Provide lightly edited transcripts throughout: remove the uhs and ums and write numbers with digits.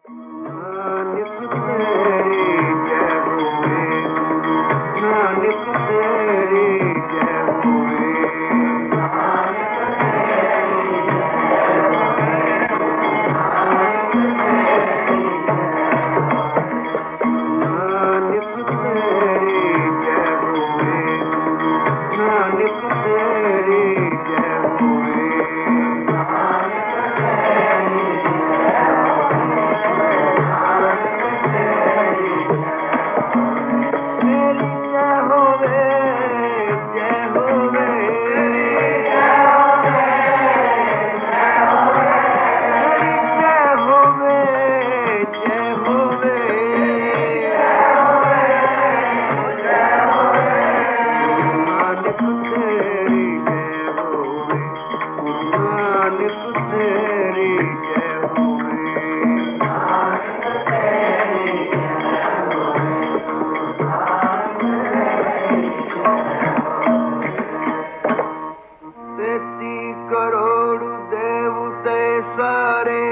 नानक तेरी जय होवे, नानक तेरी जय होवे, नानक तेरी जय होवे, नानक तेरी जय होवे, तेरी जय होवे, जय होवे, तेरी जय होवे, जय होवे, नानक तेरी जय होवे, नानक तेरी जय होवे, तेती करोड़ देवते सारे,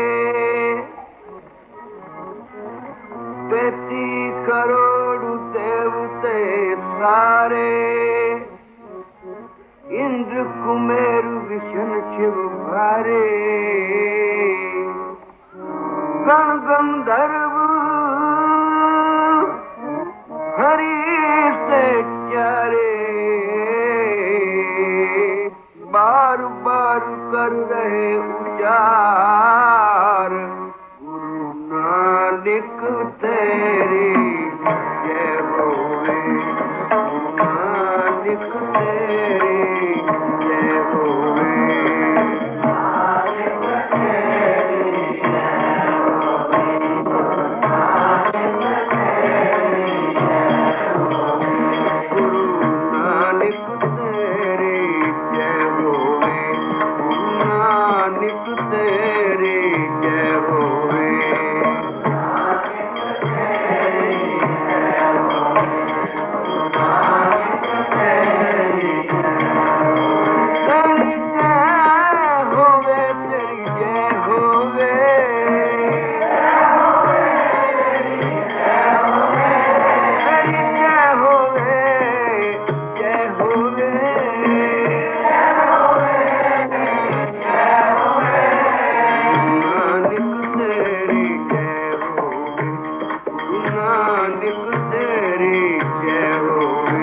तेती करोड़ देवते सारे, इंद्र कुमेर विष्णु शिव भारे, गण गंधर्व हरि से चारे, बार बार कर रहे उचार, गुरु नानक तेरी जय होवे, नानक तेरी जय होवे, गुरु नानक तेरी जय होवे, नानक तेरी जय होवे, तेरी जय होवे, तेरी जय होवे, तेरी जय होवे, जय होवे, नानक तेरी जय होवे, नानक तेरी जय होवे,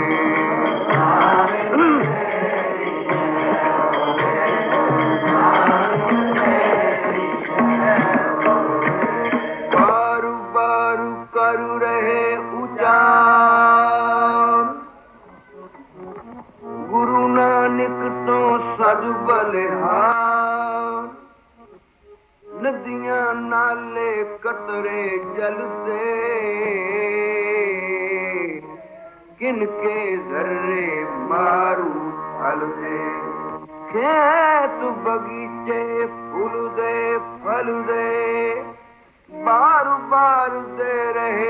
बारू बारू करू रहे उजान, गुरु नानक तो सद बलिहार, नदियां नाले कतरे जलते, किनके जर्रे मारू फलते, खेत बगीचे फूल दे फल दे, बार बार दे रहे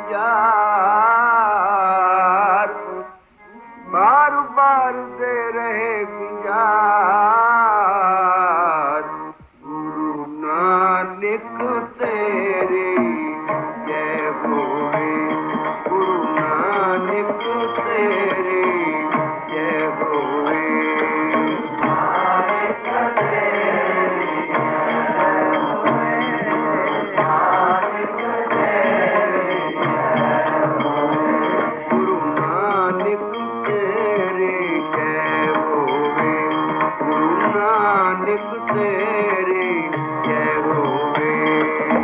गुजार, बार बार दे रहे गुजार, गुरु नानक तेरी जय होवे, गुरु नानक तेरी जय होवे, गुरु नानक तेरी जय होवे, गुरु नानक तेरी जय होवे।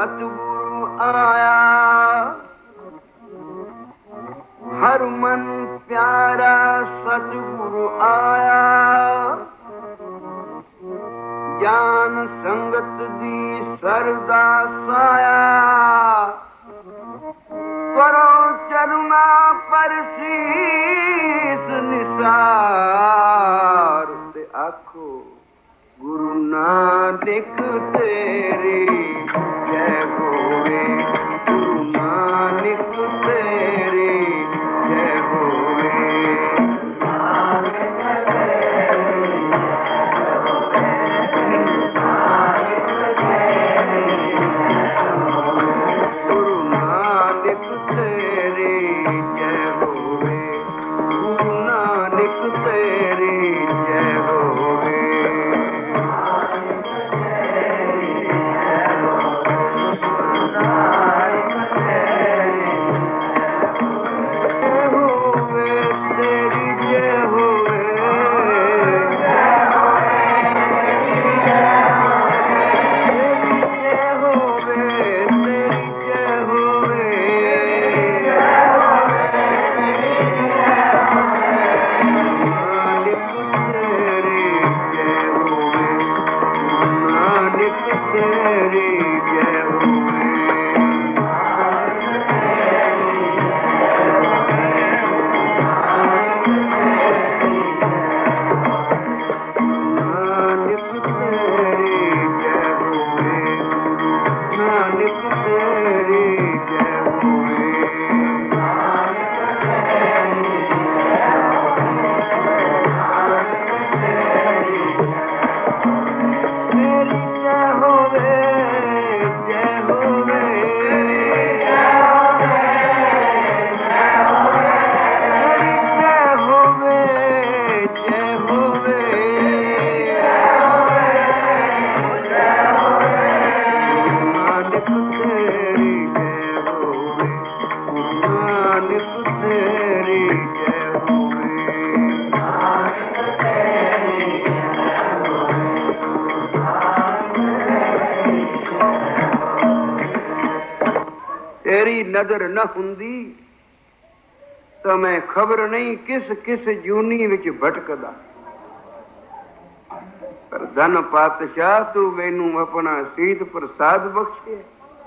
सतगुरु आया, हरमन प्यारा सतगुरु आया। ज्ञान संगत दी सरदा साया, करो चरुणा पर शीस निसार। ते आखो गुरु नानक तेरी जय होवे, गुरु नानक तेरी जय होवे। गुरु नानक तेरी जय होवे, गुरु नानक तेरी जय होवे। तेरी नजर न हुंदी तो मैं खबर नहीं किस किस जूनी विच भटकदा। पर धन पातशाह तू मैनू अपना सीत प्रसाद बख्शे,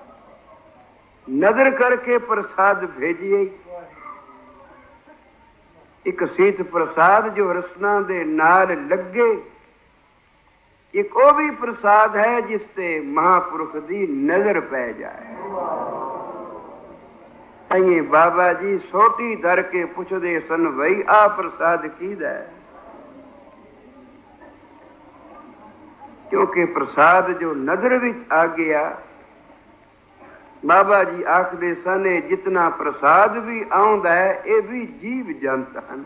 नजर करके प्रसाद भेजिए। एक सीत प्रसाद जो रसना दे नाल लगे, एक वो भी प्रसाद है जिसते महापुरुष दी नजर पै जाए। अं बाबा जी सोटी धर के पुछदे सन, वही आ प्रसाद कीदा है? क्योंकि प्रसाद जो नजर विच आ गया, बाबा जी आखदे सन जितना प्रसाद भी आउंदा है ये भी जीव जंत हन,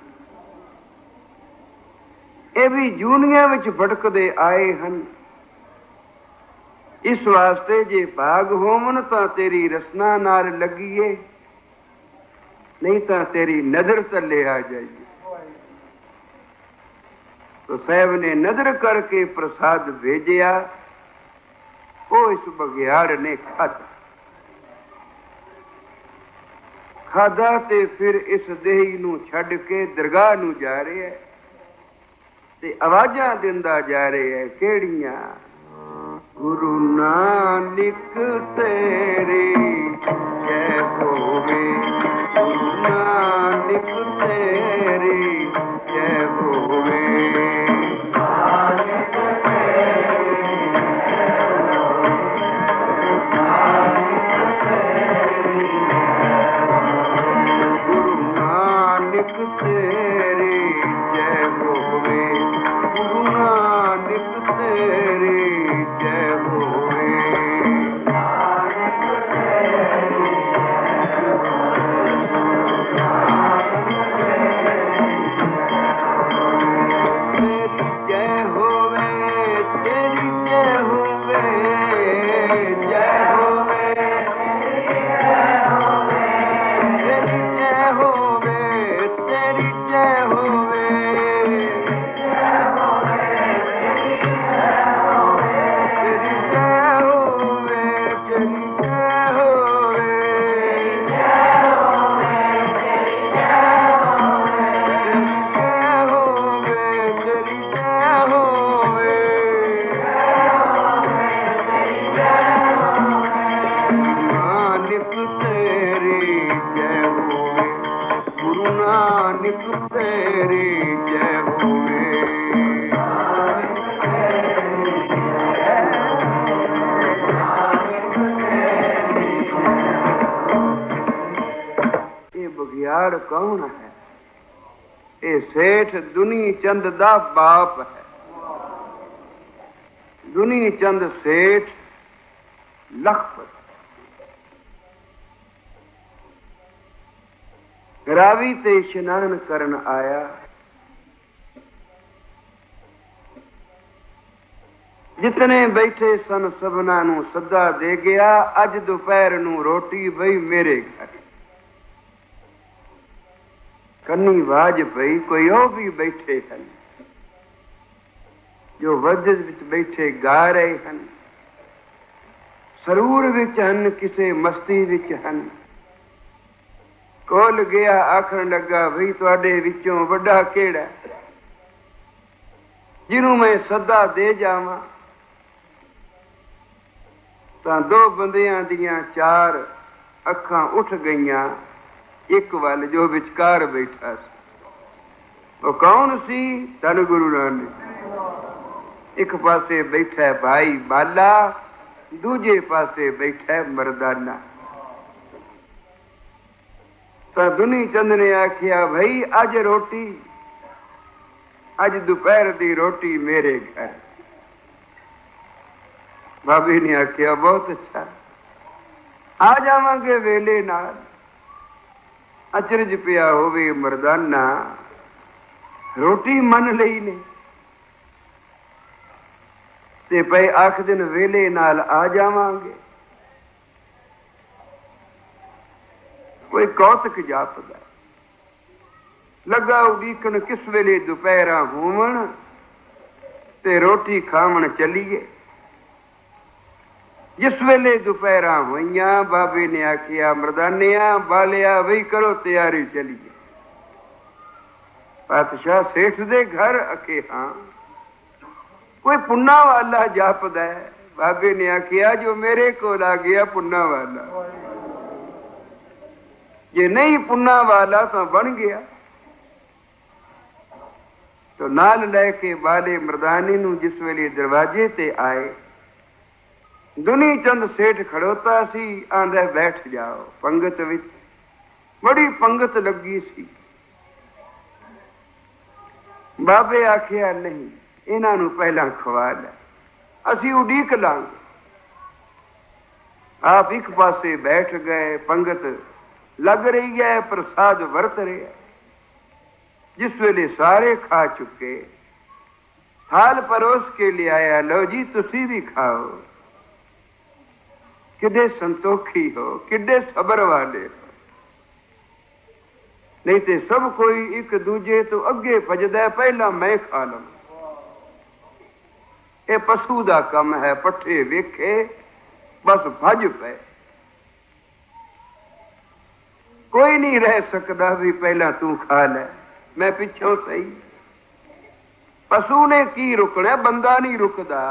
ये भी जूनिया विच भटकदे आए हन। इस वास्ते जे भाग होवन तां तेरी रसना नाल लगीए, नहीं तो तेरी नजर तले आ जाएगी। तो साहब ने नजर करके प्रसाद भेजिया, वो इस बघियाड़ ने खाधा। खाधा ते फिर इस देही नू छड़ के दरगाह नू जा रहे है ते आवाजां दिंदा जा रहे है, केड़ियां? गुरु नानक तेरी जय होवे, गुरु नानक तेरी जय होवे। गुरु नानक तेरी जय होवे, गुरु नानक तेरी जय होवे। नानक तेरी जय होवे। ये बघियाड़ कौन है? ये सेठ दुनी चंद दा बाप है। दुनी चंद सेठ लखपत रावी ते इशनान करन आया। जितने बैठे सन सबना नू सदा दे गया। अज दोपहर नू रोटी बई मेरे घर। कन्नी वाज पई कोई ओ भी बैठे हैं जो वजद विच बैठे गा रहे हैं, सरूर विच हन, किसे मस्ती विच हन। कोल गया आखन लगा भई तुहाडे विचों वड्डा केड़ा जिन्हों मैं सदा दे जावां। तां दो बंदियां दियां चार अखां उठ गईयां। एक वाल जो विचकार बैठा सी वो कौन सी? धन गुरु नानक। एक पासे बैठा भाई बाला, दूजे पासे बैठा मरदाना। तो दुनी चंद ने आखिया भाई अज रोटी, अज दोपहर दी रोटी मेरे घर। भाभी ने आखिया बहुत अच्छा, आ जावांगे वेले नाल। अचरज पिया होवे मरदाना, रोटी मन लई ने ते पई आख दिन वेले नाल आ जावांगे। कोई कौतक जापदा लगा उड़ीकन किस वेले दोपहरा होवन ते रोटी खावन चलीए। जिस वेले दोपहरा होइयां बाबे ने आखिया मरदानिया बालिया वही करो तैयारी चलीए। पातशाह सेठ दे घर? अके हां। कोई पुन्ना वाला जापदा है? बाबे ने आखिया जो मेरे को आ गया पुन्ना वाला, जे नहीं पुन्ना वाला तो बन गया। तो नाल लैके बाले मरदानी नू जिस वेले दरवाजे ते आए, दुनी चंद सेठ खड़ोता सी। आंदा बैठ जाओ। पंगत विच बड़ी पंगत लगी सी। बाबे आखिया नहीं, इन्हां नू पहला खवा लै, असी उडीक लांगे। आप एक पासे बैठ गए। पंगत लग रही है, प्रसाद वरत रहा। जिस वेले सारे खा चुके, थाल परोस के ले आया, लो जी तुसी भी खाओ। किडे संतोखी हो, किडे सबर वाले हो। नहीं तो सब कोई एक दूजे तो अगे भजदा, पहला मैं खा लवां। ये पशु दा कम है। पट्ठे वेखे बस भज पे। कोई नहीं रह सकता भी पहला तू खा ले, मैं पिछों सही। पशु ने की रुकना, बंदा नहीं रुकदा।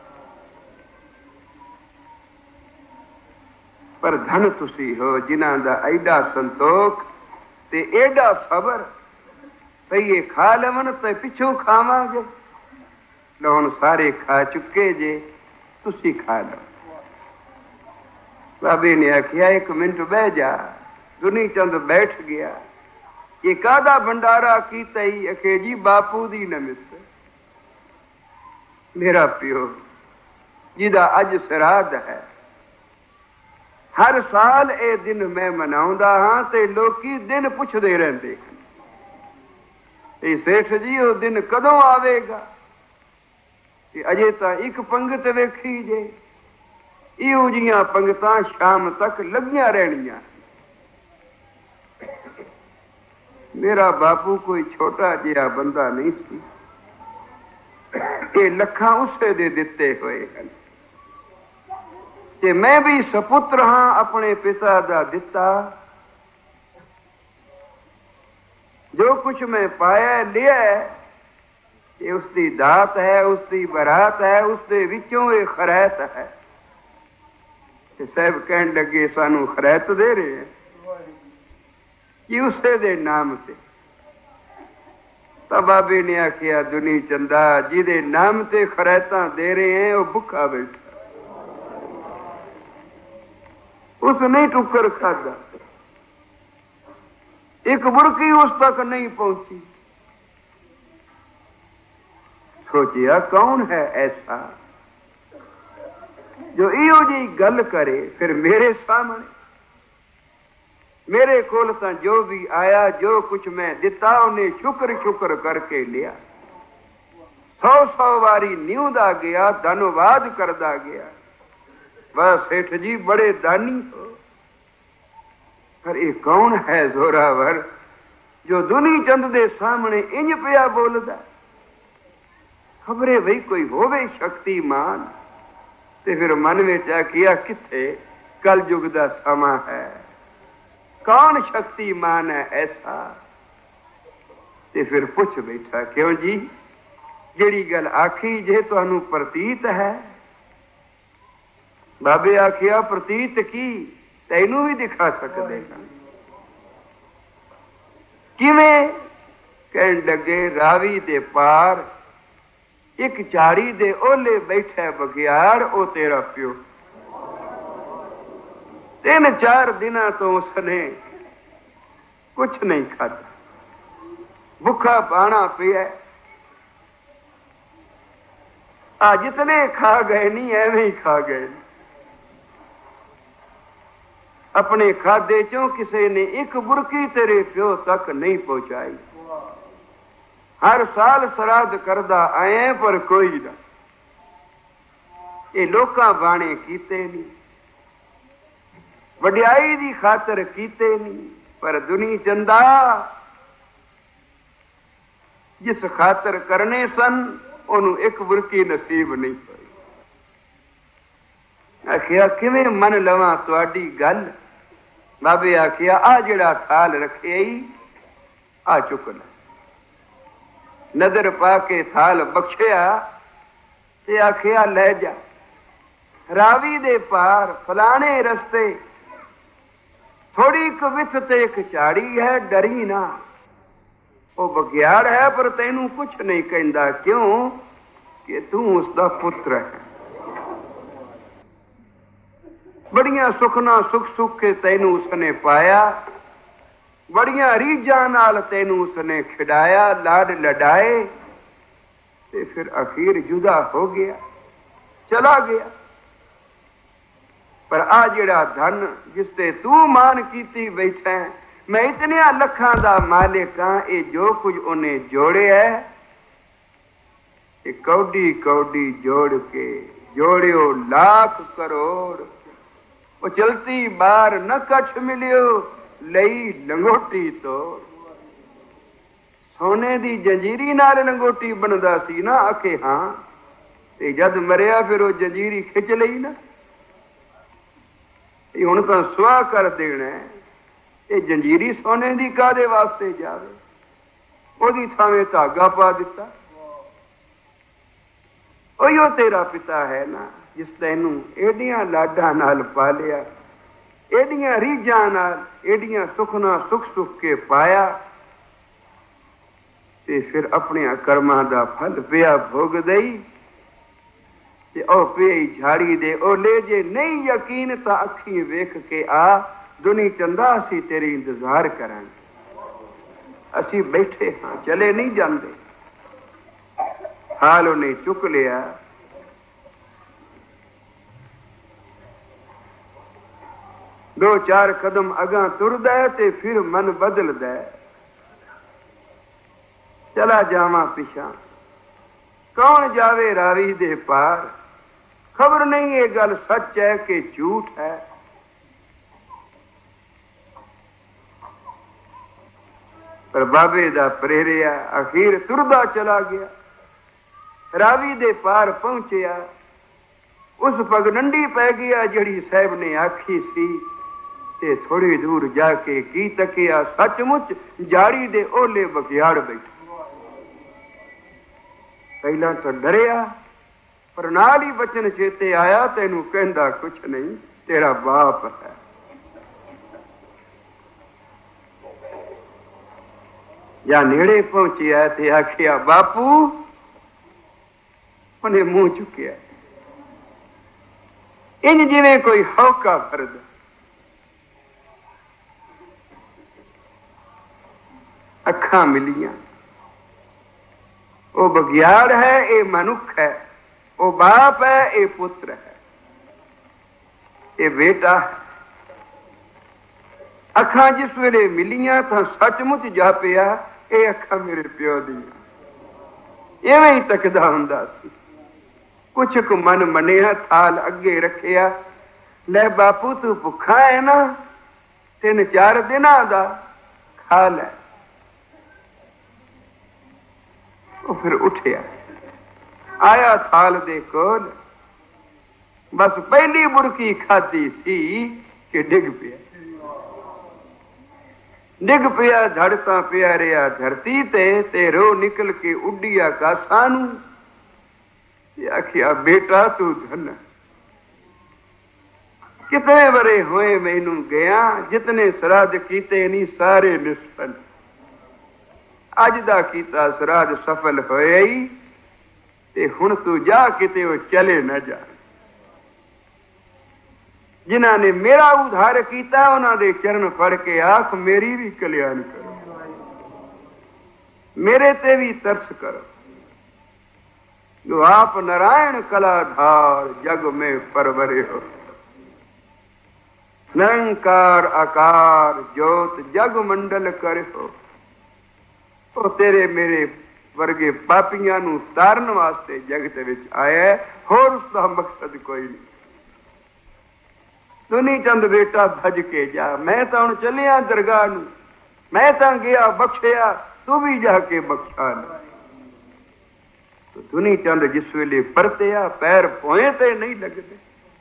पर धन तुसी हो जिन्हां दा एडा संतोख ते एडा सबर। भई ये खा लवन ते पिछों खावांगे। लो हुण सारे खा चुके जे, तुसी खा लो। बाबे ने आखिया एक मिनट बह जा। दुनी चंद बैठ गया। ये कादा भंडारा कीता ही? अखे जी बापू दी नमित, मेरा प्यो जिदा अज श्राद्ध है। हर साल ये दिन मैं मनाउंदा हां ते लोकी दिन पुछदे रहंदे हन, ए सेठ जी वो दिन कदों आवेगा? ते अजे तां एक पंगत वेखी जे। इहो जिहियां पंगतां शाम तक लगियां रहणियां। मेरा बापू कोई छोटा जिहा बंदा नहीं सी। ये लखां उसे दे दिते हुए हैं ते मैं भी सपुत्र हां अपने पिता दा दिता। जो कुछ मैं पाया लिया ये उसकी दात है, उसकी बरात है, उसके विचों ये खरैत है। साहब कहन लगे सानू खरैत दे रहे हैं कि उसे दे नाम से। तो बाबे ने आखिया दुनी चंदा जिदे नाम ते खरैता दे रहे हैं वो भुखा बैठा, उस नहीं टुक्कर खादा, एक बुरकी उस तक नहीं पहुंची। सोचिया कौन है ऐसा जो इहो जी गल करे फिर मेरे सामने, मेरे कोल तो जो भी आया जो कुछ मैं दिता उन्हें शुक्र शुक्र करके लिया, 100 वारी न्यूदा गया, धन्यवाद करदा गया। बस सेठ जी बड़े दानी हो, पर ये कौन है जोरावर जो दुनी चंद दे सामने इंज पिया बोलदा। खबरे भई कोई होवे शक्तिमान। ते फिर मन में आखिया किथे कल युग दा समा है, कौन शक्तिमान है ऐसा। ते फिर पूछ बैठा क्यों जी जेड़ी गल आखी जे तुहानू प्रतीत है। बाबे आखिया प्रतीत की तैनू भी दिखा सकते किवें। कहन लगे रावी दे पार एक झाड़ी दे ओले बैठा बघियाड़, ओ तेरा प्यो। 3-4 दिना तो उसने कुछ नहीं खाधा, भूखा पाना पिया। आज जितने खा गए नहीं एवं ही खा गए। अपने खादे चों किसी ने एक बुरकी तेरे प्यो तक नहीं पहुंचाई। हर साल श्राद्ध करदा आए पर कोई ना, ये लोकां बाणे कीते नहीं, वड्याई दी खातर कीते नहीं, पर दुनी चंदा जिस खातर करने सन ओनू एक बुरकी नसीब नहीं होई। आखिया किवें मन लवां तुहाडी गल। बाबे आखिया आ जिहड़ा थाल रखे आ चुक ले। नजर पा के थाल बख्शिया ते आखिया ले जा, रावी दे पार फलाने रस्ते थोड़ी कविथ ते एक झाड़ी है, डरी ना। वो बघियाड़ है पर तैनू कुछ नहीं कहंदा, क्यों कि तू उसका पुत्र है। बड़ियां सुखना सुख सुख के तैनू उसने पाया, बड़ियां रीझां नाल तैनू उसने खिडाया, लाड लडाए, ते फिर अखीर जुदा हो गया, चला गया। पर आ जिहड़ा धन जिसते तू मान कीती बैठा है, मैं इतने लखां दा मालिक हां, ये जो कुछ उन्हें जोड़े है ये कौडी कौडी जोड़ के जोड़ियो लाख करोड़। वो चलती बार न कछ मिलियो लई लंगोटी तोड़। सोने दी जंजीरी नाल लंगोटी बनदा सी ना, आखे हां, ते जद मरिया फिर वो जंजीरी खिच लई ना, हुण तां सुआह कर देना। ये जंजीरी सोने दी कादे वास्ते जावे, ओदी थावे धागा पा दिता। ओयो तेरा पिता है ना जिस तैनू एडियां लाडां नाल पालिया, एडियां रीझां नाल एडियां सुखना सुख सुख के पाया, ते फिर अपने कर्मां दा फल पिया भोग दई। ते ओ पई झाड़ी दे ओ ले जे नहीं यकीन तां अखीं वेख के आ, दुनी चंदा असी तेरी इंतजार करांगे, असी बैठे हां, चले नहीं जांदे। हाल उन्हें चुक लिया। दो चार कदम अगां तुरदा है ते फिर मन बदलदा है, चला जावां पिछां, कौन जावे रावी दे पार। खबर नहीं ये गल सच है कि झूठ है। पर बाबे दा प्रेरिया अखीर तुरदा चला गया, रावी दे पार पहुंचया। उस पगडंडी पै गया जड़ी साहब ने आखी सी, ते थोड़ी दूर जाके की तकिया, सचमुच झाड़ी दे ओले बघियाड़ बैठा। पहला तो डरिया पर नाल ही बचन चेते आया, तेनू कहंदा कुछ नहीं, तेरा बाप है। ਜਾਂ ਨੇੜੇ ਪਹੁੰਚਿਆ ਤੇ ਆਖਿਆ ਬਾਪੂ, ਉਹਨੇ ਮੂੰਹ ਚੁੱਕਿਆ ਇੰਜ ਜਿਵੇਂ ਕੋਈ ਹੌਕਾ ਭਰਦਾ। ਅੱਖਾਂ ਮਿਲੀਆਂ। ਉਹ ਬਗਿਆੜ ਹੈ, ਇਹ ਮਨੁੱਖ ਹੈ। ਉਹ ਬਾਪ ਹੈ, ਇਹ ਪੁੱਤਰ ਹੈ, ਇਹ ਬੇਟਾ ਹੈ। ਅੱਖਾਂ ਜਿਸ ਵੇਲੇ ਮਿਲੀਆਂ ਤਾਂ ਸੱਚਮੁੱਚ ਜਾਪਿਆ ਇਹ ਅੱਖਾਂ ਮੇਰੇ ਪਿਓ ਦੀਆਂ। ਇਵੇਂ ਹੀ ਤੱਕਦਾ ਹੁੰਦਾ ਸੀ। ਕੁਛ ਕੁ ਮਨ ਮੰਨਿਆ, ਥਾਲ ਅੱਗੇ ਰੱਖਿਆ। ਲੈ ਬਾਪੂ, ਤੂੰ ਭੁੱਖਾ ਹੈ ਨਾ, 3-4 ਦਿਨਾਂ ਦਾ ਖਾ ਲੈ। ਉਹ ਫਿਰ ਉੱਠਿਆ, ਆਇਆ ਥਾਲ ਦੇ ਕੋਲ, ਬਸ ਪਹਿਲੀ ਬੁਰਕੀ ਖਾਧੀ ਸੀ ਕਿ ਡਿੱਗ ਪਿਆ। ਡਿੱਗ ਪਿਆ, ਧੜਕਾਂ ਪਿਆ ਰਿਹਾ ਧਰਤੀ ਤੇ ਰੋ ਨਿਕਲ ਕੇ ਉੱਡੀ ਆਕਾਸ਼ਾਂ ਨੂੰ। ਆਖਿਆ ਬੇਟਾ ਤੂੰ ਧਨ। ਕਿਤਨੇ ਵਰੇ ਹੋਏ ਮੈਨੂੰ ਗਿਆ, ਜਿਤਨੇ ਸਰਾਧ ਕੀਤੇ ਨਹੀਂ ਸਾਰੇ ਨਿਸਫਲ। ਅੱਜ ਦਾ ਕੀਤਾ ਸਰਾਧ ਸਫਲ ਹੋਇਆ ਹੀ, ਤੇ ਹੁਣ ਤੂੰ ਜਾ ਕਿਤੇ ਉਹ ਚਲੇ ਨਾ ਜਾ। ਜਿਨ੍ਹਾਂ ਨੇ ਮੇਰਾ ਉਧਾਰ ਕੀਤਾ ਉਹਨਾਂ ਦੇ ਚਰਨ ਫੜ ਕੇ ਆਖ ਮੇਰੀ ਵੀ ਕਲਿਆਣ ਕਰੋ, ਮੇਰੇ ਤੇ ਵੀ ਤਰਸ ਕਰੋ। ਜੋ ਆਪ नारायण कलाधार जग में परवरे हो, निरंकार आकार ज्योत जग मंडल करे हो। ਉਹ ਤੇਰੇ ਮੇਰੇ ਵਰਗੇ ਪਾਪੀਆਂ ਨੂੰ ਤਾਰਨ ਵਾਸਤੇ ਜਗਤ ਵਿੱਚ ਆਇਆ, ਹੋਰ ਉਸਦਾ ਮਕਸਦ ਕੋਈ ਨਹੀਂ। ਦੁਨੀ ਚੰਦ ਬੇਟਾ ਭੱਜ ਕੇ ਜਾ, ਮੈਂ ਤਾਂ ਹੁਣ ਚੱਲਿਆ ਦਰਗਾਹ ਨੂੰ, ਮੈਂ ਤਾਂ ਗਿਆ ਬਖਸ਼ਿਆ, ਤੂੰ ਵੀ ਜਾ ਕੇ ਬਖਸ਼ਾ ਲੈ। ਦੁਨੀ ਚੰਦ ਜਿਸ ਵੇਲੇ ਪਰਤਿਆ, ਪੈਰ ਪੋਏ ਤੇ ਨਹੀਂ ਲੱਗਦੇ।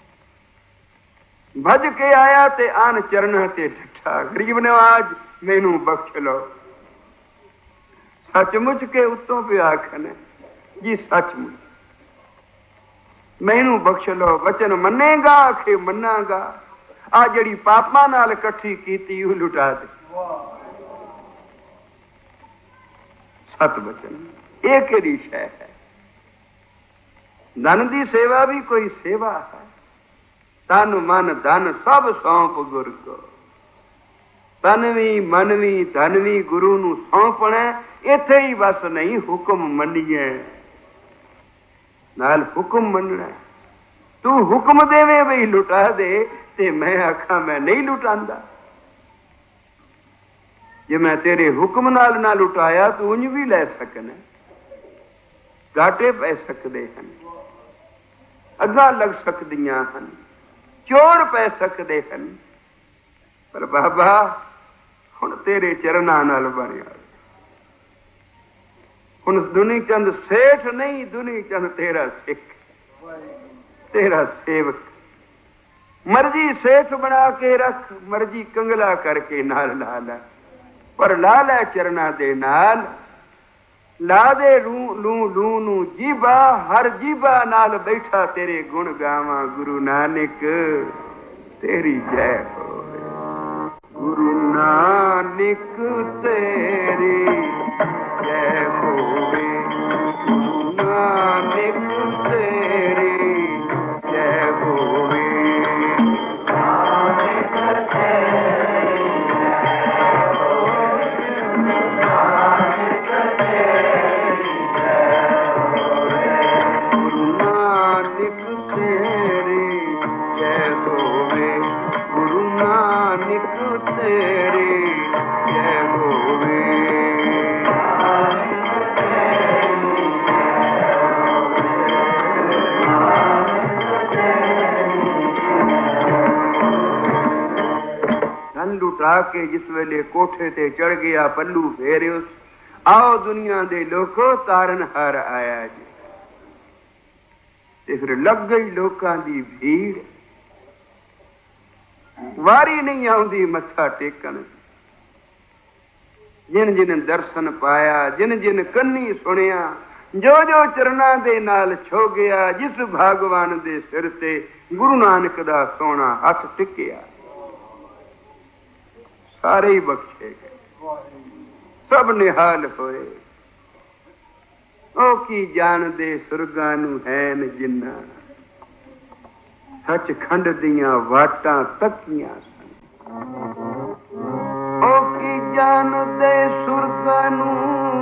ਭੱਜ ਕੇ ਆਇਆ ਤੇ ਆਨ ਚਰਨਾਂ ਤੇ ਠੱਠਾ, ਗਰੀਬ ਨਵਾਜ ਮੈਨੂੰ ਬਖਸ਼ ਲਓ। ਸੱਚਮੁੱਚ ਕੇ ਉੱਤੋਂ ਪਿਆ ਆਖਣ ਜੀ, ਸੱਚਮੁੱਚ ਮੈਨੂੰ ਬਖਸ਼ ਲਓ। ਵਚਨ ਮੰਨੇਗਾ? ਆਖੇ ਮੰਨਾਗਾ। ਆ ਜਿਹੜੀ ਪਾਪਾਂ ਨਾਲ ਇਕੱਠੀ ਕੀਤੀ ਉਹ ਲੁਟਾ ਦੇ। ਸਤ ਬਚਨ, ਇਹ ਕਿਹੜੀ ਸ਼ੈ ਹੈ? ਧਨ ਦੀ ਸੇਵਾ ਵੀ ਕੋਈ ਸੇਵਾ ਹੈ। ਤਨ ਮਨ ਧਨ ਸਭ ਸੌਂਪ ਗੁਰ ਕੋ। ਤਨ ਵੀ ਮਨ ਵੀ ਧਨ ਵੀ ਗੁਰੂ ਨੂੰ ਸੌਂਪਣਾ। ਇੱਥੇ ਹੀ ਬਸ ਨਹੀਂ, ਹੁਕਮ ਮੰਨੀਏ ਨਾਲ ਹੁਕਮ ਮੰਨਣਾ। ਤੂੰ ਹੁਕਮ ਦੇਵੇ ਬਈ ਲੁਟਾ ਦੇ, ਤੇ ਮੈਂ ਆਖਾਂ ਮੈਂ ਨਹੀਂ ਲੁਟਾਂਦਾ। ਜੇ ਮੈਂ ਤੇਰੇ ਹੁਕਮ ਨਾਲ ਨਾ ਲੁਟਾਇਆ, ਤੂੰ ਉਂਝ ਵੀ ਲੈ ਸਕਣਾ। ਘਾਟੇ ਪੈ ਸਕਦੇ ਹਨ, ਅੱਗਾਂ ਲੱਗ ਸਕਦੀਆਂ ਹਨ, ਚੋਰ ਪੈ ਸਕਦੇ ਹਨ। ਪਰ ਬਾਬਾ ਹੁਣ ਤੇਰੇ ਚਰਨਾਂ ਨਾਲ ਬਣਿਆ। ਹੁਣ ਦੁਨੀ ਚੰਦ ਸੇਠ ਨਹੀਂ, ਦੁਨੀ ਚੰਦ ਤੇਰਾ ਸਿੱਖ, ਤੇਰਾ ਸੇਵਕ। ਮਰਜੀ ਸੇਠ ਬਣਾ ਕੇ ਰੱਖ, ਮਰਜੀ ਕੰਗਲਾ ਕਰਕੇ ਨਾਲ ਲਾ ਲੈ, ਪਰ ਲਾ ਲੈ ਚਰਨਾਂ ਦੇ ਨਾਲ। ਲਾ ਦੇ ਲੂ ਲੂ ਨੂੰ ਜੀਬਾ, ਹਰ ਜੀਬਾ ਨਾਲ ਬੈਠਾ ਤੇਰੇ ਗੁਣ ਗਾਵਾਂ। ਗੁਰੂ ਨਾਨਕ ਤੇਰੀ ਜੈ ਹੋਵੇ। ਗੁਰੂ ਨਾਨਕ ਤੇਰੀ ਜੈ ਹੋਵੇ। ਗੁਰੂ ਨਾਨਕ ਤੇਰੀ ਜੈ ਹੋਵੇ। ਲੁਟਾ ਕੇ ਜਿਸ ਵੇਲੇ ਕੋਠੇ ਤੇ ਚੜ ਗਿਆ, ਪੱਲੂ ਫੇਰਿਓ, ਆਓ ਦੁਨੀਆ ਦੇ ਲੋਕੋ ਤਾਰਨ ਹਾਰ ਆਇਆ ਜੀ। ਤੇ ਫਿਰ ਲੱਗ ਗਈ ਲੋਕਾਂ ਦੀ ਭੀੜ। ਵਾਰੀ ਨਹੀਂ ਆਉਂਦੀ ਮੱਥਾ ਟੇਕਣ। ਜਿਨ ਜਿਨ ਦਰਸ਼ਨ ਪਾਇਆ, ਜਿਨ ਜਿਨ ਕੰਨੀ ਸੁਣਿਆ, ਜੋ ਜੋ ਚਰਨਾਂ ਦੇ ਨਾਲ ਛੋ ਗਿਆ, ਜਿਸ ਭਗਵਾਨ ਦੇ ਸਿਰ ਤੇ ਗੁਰੂ ਨਾਨਕ ਦਾ ਸੋਹਣਾ ਹੱਥ ਟਿਕਿਆ, ਸਾਰੇ ਹੀ ਬਖਸ਼ੇ ਗਏ। सब निहाल होए। ओ की जानदे सुरगां नूं हैन जिन्ना, सचखंड दियां वाटां तकियां सन। ओ की जानदे सुरगां नूं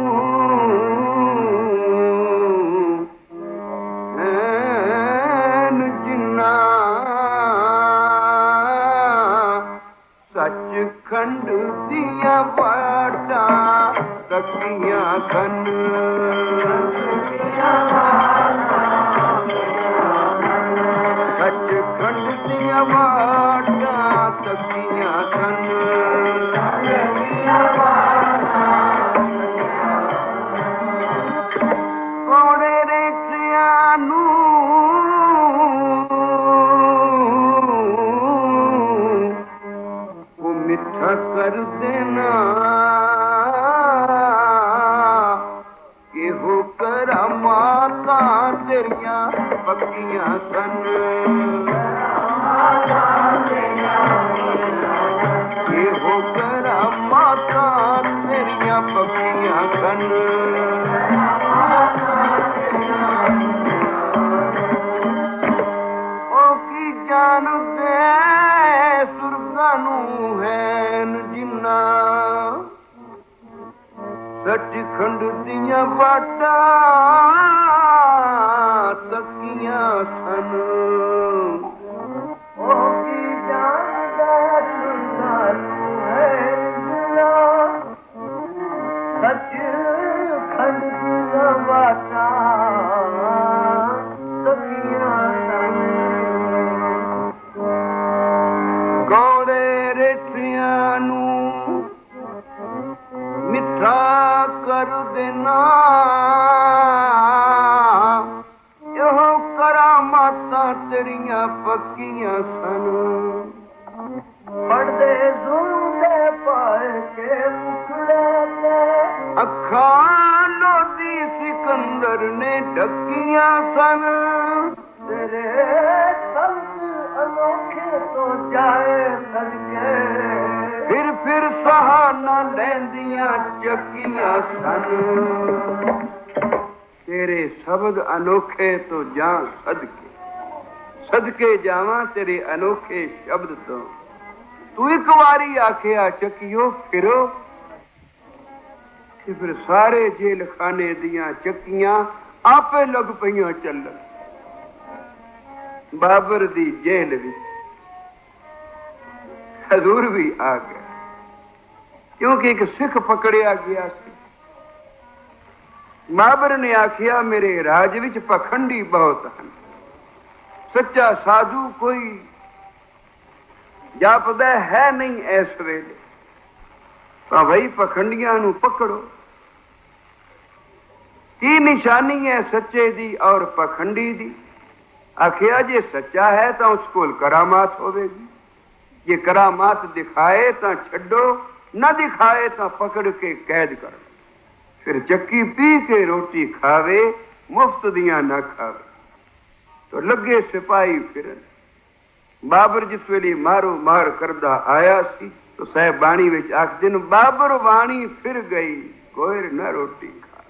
हैन जिन्ना, सचखंड दियां वाटां तकियां सन। सचखंड दियां वाटां तकियां सन। कोड़े रेखियां नूं वो मिठा कर देना, केहो करामातां तेरियां पक्कियां सन। केहो करामातां तेरियां पक्कियां सन। ओ की जानदे सुरगां नूं हैन जिन्ना, सचखंड दियां वाटां तकियां सन। ओ की जानदे सुरगां नूं हैन जिन्ना, सचखंड दियां वाटां तकियां सन। गौड़े रेठियां नूं मिठा कर देना, एहो करामातां तेरियां पक्कियां सन। पड़दे जुल्म दे पाए के मुखड़े ते, अखां लोधी सिकंदर ने ढकियां सन। तेरे शब्द अनोखे तो जाए सदके, फिर सहाना लैंदियां चक्कियां सन। तेरे शब्द अनोखे तो जा सदके, सदके जावां तेरे अनोखे शब्द तो। तू एक वारी आखिया चक्कियो फिरो, ते फिर सारे जेल खाने दियां चक्कियां आपे लग पईयां चलन। बाबर दी जेल विच हजूर भी आ गया, क्योंकि एक सिख पकड़िया गया सी। बाबर ने आखिया मेरे राज विच पखंडी बहुत हैं, सच्चा साधु कोई जापदा है नहीं इस वेले, तो भाई पखंडियां नूं पकड़ो। की निशानी है सच्चे दी और पखंडी दी? आखिया जे सच्चा है तो उस कोल करामात होवेगी, ये करामात दिखाए तो छड्डो, न दिखाए तो पकड़ के कैद कर। फिर चक्की पी के रोटी खावे, मुफ्त दियां ना खावे। तो लगे सिपाही फिरन। बाबर जिस वेले मारो मार करदा आया सी, तो साहब बाणी विच आख दिन बाबर वाणी फिर गई, कोई न रोटी खा।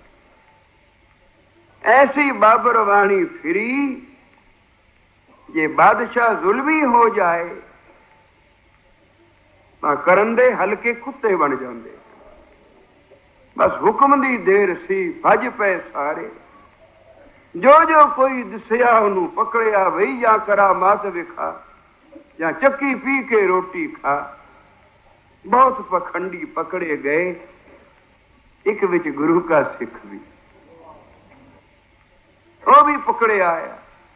ऐसी बाबर वाणी फिरी, ये बादशाह जुल्मी हो जाए तो करंदे हल्के कुत्ते बन जाते। बस हुक्म दी देर सी, भज पे सारे। जो जो कोई दिसया उन्होंने पकड़िया, वही या करामात विखा या चक्की पी के रोटी खा। बहुत पखंडी पकड़े गए, एक विच गुरु का सिख भी, वो भी पकड़े आया।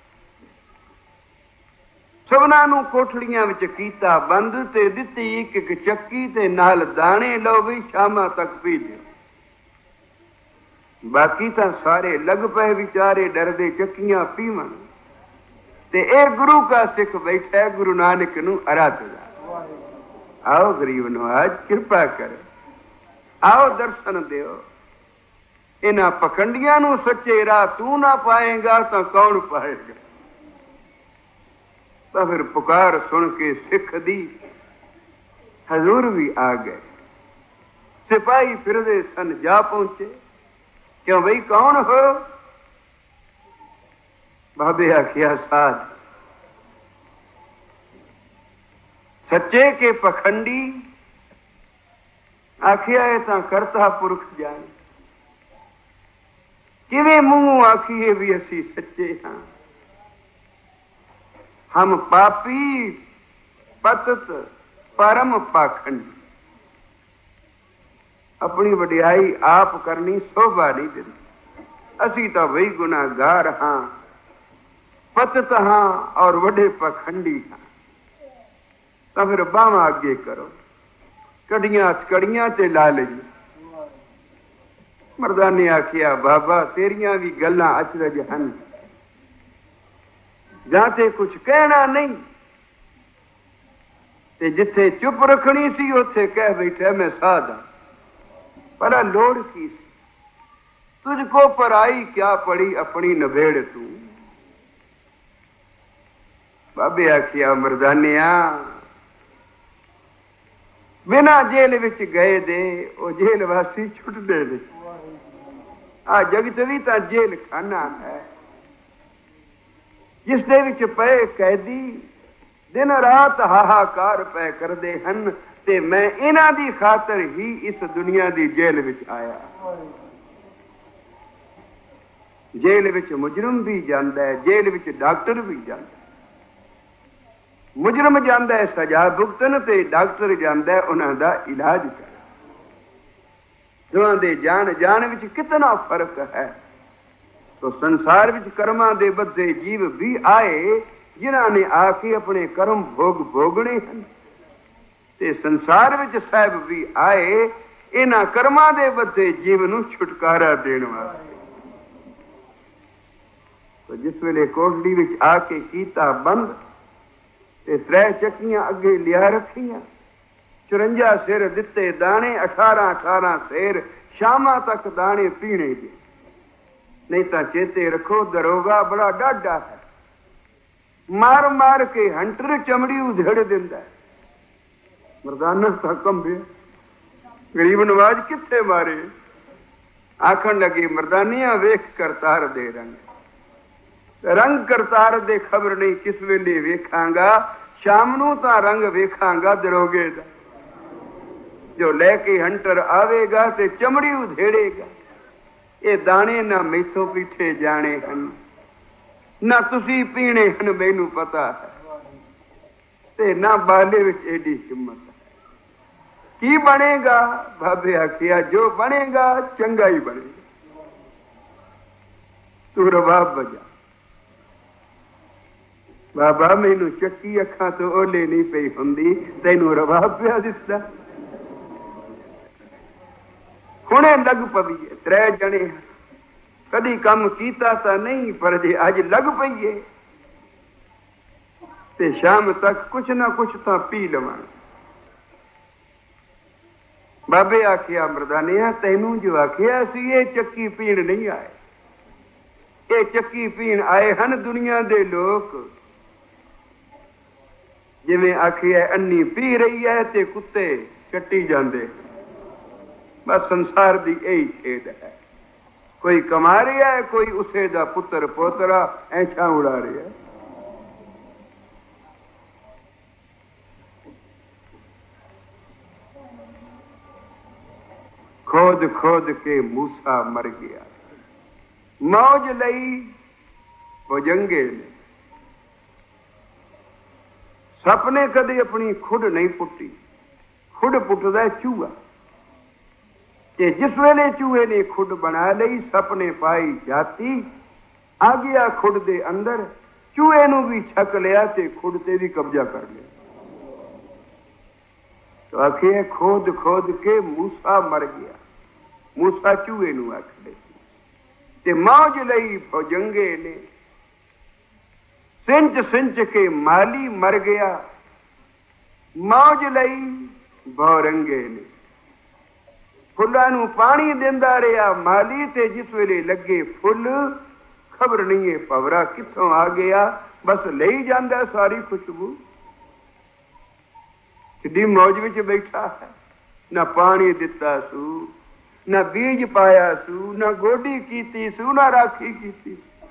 सबना नूं कोठड़ियां विच कीता बंद, ते दित्ती एक एक चक्की ते नाल दाने, लो भी शामां तक पी लियो। बाकी तो सारे लग पे विचारे डरदे चक्कियां पीवन, ते ए गुरु का सिख बैठा है गुरु नानक नूं आराधदा। आओ गरीब नवाज कृपा कर, आओ दर्शन दियो। इन्हां पखंडियां नूं सच्चे राह तू ना पाएगा तो कौन पाएगा? तो फिर पुकार सुन के सिख दी हजूर भी आ गए। सिपाही फिरदे सन, जा पहुंचे। क्यों बई कौन हो? बाबे आखिया साध। सच्चे के पखंडी? आखिया है तां करता पुरख जान। किवें मूंह आखिए भी असी सच्चे हां? हम पापी पतत परम पाखंडी। अपनी वडियाई आप करनी शोभा नहीं दिंदी। असी तो वही गुनाहगार हां, पतत हां और वडे पखंडी हां। तो फिर बांह अगे करो, कड़ियां कड़ियां ते ला लई। मर्दाने आखिया बाबा तेरियां भी गल्लां अचरज हन, जाते कुछ कहना नहीं ते जिथे चुप रखनी सी उथे कह बैठे मैं साध हां। पर लोड़ की सी? तुझको पराई क्या पड़ी, अपनी नभेड़ तू। बाबे आखिया मर्दानिया बिना जेल विच गए दे वो जेल वासी छुटदे ने। आ जगत भी तां जेल खाना है, जिस दे विच पए कैदी दिन रात हाहाकार पै करदे हन। ते मैं इन्हां दी खातर ही इस दुनिया दी जेल विच आया। जेल विच मुजरम भी जांदा है, जेल विच डॉक्टर भी जांदा है। मुजरम जांदा है सजा भुगतन ते डॉक्टर जांदा है उन्हां दा इलाज करन। दोहां दे जान जान विच कितना फर्क है। तो संसार विच कर्मां दे बद्धे जीव भी आए जिन्हां ने आके अपने कर्म भोग भोगने हन, ते संसार विच साहिब भी आए इन्हां कर्मां दे बद्धे जीव नूं छुटकारा देण वास्ते। तो जिस वेले कोटली विच आके कीता बंद ते 3 चक्कियां अगे लिया रखियां, 54 सिर दिते दाने, 18 सेर शामां तक दाने पीने जे। नहीं तो चेते रखो दरोगा बड़ा डाढा है, मार मार के हंटर चमड़ी उधेड़ दिंदा है। मर्दाना सा कंबे गरीब नवाज किथे मारे। आखन लगे मर्दानिया वेख करतार दे रंग, रंग करतार दे खबर नहीं किस वेले वेखांगा, शाम नूं तां रंग वेखांगा दरोगे दा। जो लेके हंटर आवेगा ते चमड़ी उधेड़ेगा। ये दाने ना मैथों पीछे जाने हन, ना तुसी पीने हन, मैनू पता है, ते ना बाले विच एडी हिम्मत है। की बनेगा? बाबे आखिया जो बनेगा चंगा ही बनेगा। तू रबाब बजा। बाबा मैनू चक्की अखां तो ओले नहीं पई हुंदी, तैनू रबाब पिया दिसदा। हुणे लग पवीए, 3 जने कदी काम कीता तां नहीं, पर जे अज लग पईए ते शाम तक कुछ ना कुछ तां पी लवांगे। बाबे आखिया मर्दानिया तैनू जो आखिया सी ये चक्की पीण नहीं आए, ये चक्की पीण आए हन दुनिया दे लोग। जिवें आखिया अन्नी पी रही है ते कुत्ते चट्टी जांदे। बस संसार दी यही खेद है। कोई कमा रहा है, कोई उसे दा पुत्र पोतरा ऐछा उड़ा रहा है। खोद खोद के मूसा मर गया, मौज लई भुजंगे ने। सपने कदे अपनी खुड नहीं पुट्टी, खुड पुटदा है चूहा। कि जिस वेले चूहे ने खुड बना ली, सपने पाई जाती, आ गया खुड दे अंदर, चूहे नू भी छक लिया ते खुड ते भी कब्जा कर लिया। तो आखिए खोद खोद के मूसा मर गया। मूसा चूहे नू आखदे ते मौज लई भुजंगे ने। सिंच सिंच के माली मर गया, मौज लई भौरंगे ने। फुल्लां नू पानी दिंदा रहा माली, ते जिस वेले लगे फुल खबर नहीं है भवरा कित्थों आ गया, बस ले जांदा सारी खुशबू। किड्डी मौज विच बैठा है। ना पानी दिता सू, ना बीज पाया सू, ना गोडी कीती सू, ना राखी कीती।